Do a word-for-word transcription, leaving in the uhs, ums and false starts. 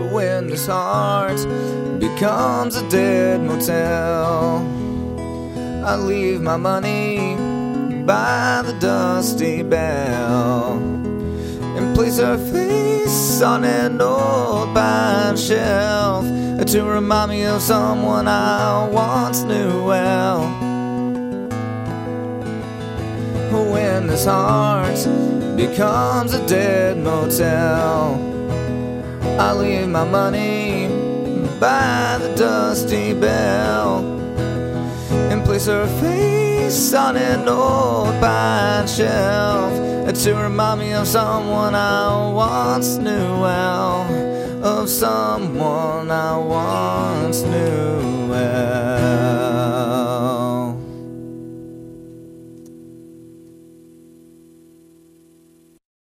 when this heart becomes a dead motel, I leave my money by the dusty bell and place her face on an old pine shelf to remind me of someone I once knew well. When this heart becomes a dead motel, I leave my money by the dusty bell and place her face on an old pine shelf to remind me of someone I once knew well, of someone I once knew well.